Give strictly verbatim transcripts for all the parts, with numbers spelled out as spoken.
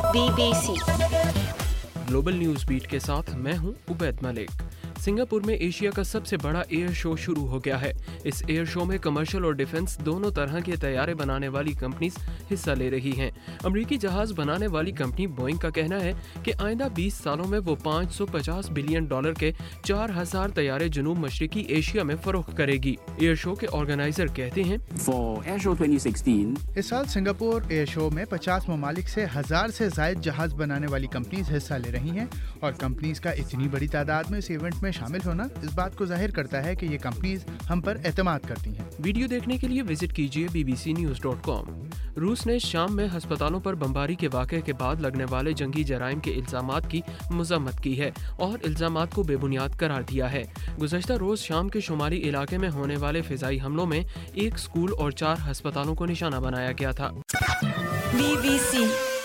Be B C global news beat के साथ मैं हूं उबैद मलिक। सिंगापुर में एशिया का सबसे बड़ा एयर शो शुरू हो गया है। इस एयर शो में कमर्शियल और डिफेंस दोनों तरह के तैयारे बनाने वाली कंपनीज हिस्सा ले रही हैं। अमेरिकी जहाज बनाने वाली कंपनी बोइंग का कहना है कि आइंदा बीस सालों में वो पाँच सौ पचास बिलियन डॉलर के चार हज़ार तैयारे जुनूब मशरिकी एशिया में फरोख्त करेगी। एयर शो के ऑर्गेनाइजर कहते हैं, For Air Show twenty sixteen, इस साल सिंगापुर एयर शो में पचास ममालिक से हजार से जायद जहाज बनाने वाली कंपनीज हिस्सा ले रही हैं और कंपनीज का इतनी बड़ी तादाद में इस इवेंट में शामिल होना इस बात को जाहिर करता है कि ये कंपनीज हम पर एतमाद करती हैं। वीडियो देखने के लिए विजिट कीजिए B B C news dot com. रूस ने शाम में अस्पतालों पर बमबारी के वाक़े के बाद लगने वाले जंगी जराइम के इल्जामात की मज़म्मत की है और इल्जामात को बेबुनियाद करार दिया है। गुज़श्ता रोज़ शाम के शुमाली इलाके में होने वाले फ़िज़ाई हमलों में एक स्कूल और चार अस्पतालों को निशाना बनाया गया था। بی بی سی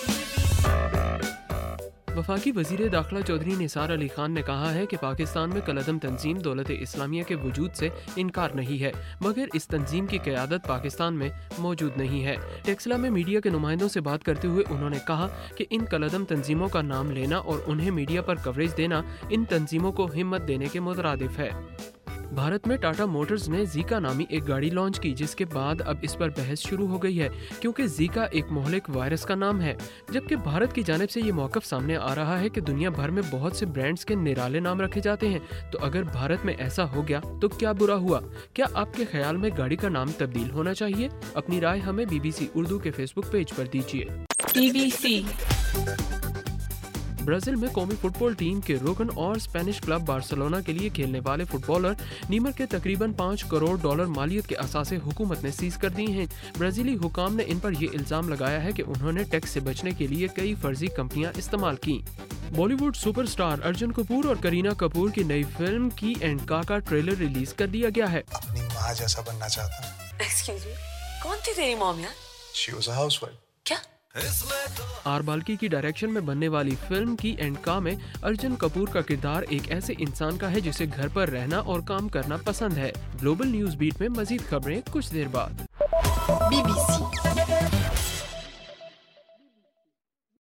वफाकी वज़ीर दाखिला चौधरी निसार अली खान ने कहा है कि पाकिस्तान में कलअदम तंजीम दौलत इस्लामिया के वजूद से इनकार नहीं है, मगर इस तंजीम की क़यादत पाकिस्तान में मौजूद नहीं है। टेक्सला में मीडिया के नुमाइंदों से बात करते हुए उन्होंने कहा कि इन कलअदम तंजीमों का नाम लेना और उन्हें मीडिया पर कवरेज देना इन तंजीमों को हिम्मत देने के मुतरादिफ है। भारत में टाटा मोटर्स ने ज़ीका नामी एक गाड़ी लॉन्च की, जिसके बाद अब इस पर बहस शुरू हो गई है क्योंकि ज़ीका एक मोहलिक वायरस का नाम है। जबकि भारत की जानिब से ये मौक़िफ़ सामने आ रहा है कि दुनिया भर में बहुत से ब्रांड्स के निराले नाम रखे जाते हैं, तो अगर भारत में ऐसा हो गया तो क्या बुरा हुआ? क्या आपके ख्याल में गाड़ी का नाम तब्दील होना चाहिए? अपनी राय हमें बी बी सी उर्दू के फेसबुक पेज पर दीजिए। بی بی سی ब्राज़ील में कौमी फुटबॉल टीम के रुकन और स्पेनिश क्लब बार्सिलोना के लिए खेलने वाले फुटबॉलर नीमर के तकरीबन पाँच करोड़ डॉलर मालियत के असासे हुकूमत ने सीज कर दी हैं। ब्राज़ीली हुकाम ने इन पर यह इल्ज़ाम लगाया है कि उन्होंने टैक्स से बचने के लिए कई फर्जी कंपनियां इस्तेमाल की। बॉलीवुड सुपरस्टार अर्जुन कपूर और करीना कपूर की नई फिल्म की एंड का का ट्रेलर रिलीज कर दिया गया है। अपनी माँ जैसा बनना चाहता हूँ। ایکسکیوز می کون تھی تیری مام یار؟ She was a housewife. کیا؟ आर बाल्की की डायरेक्शन में बनने वाली फिल्म की एंड का में अर्जुन कपूर का किरदार एक ऐसे इंसान का है जिसे घर पर रहना और काम करना पसंद है। ग्लोबल न्यूज बीट में मजीद खबरें कुछ देर बाद। Be B C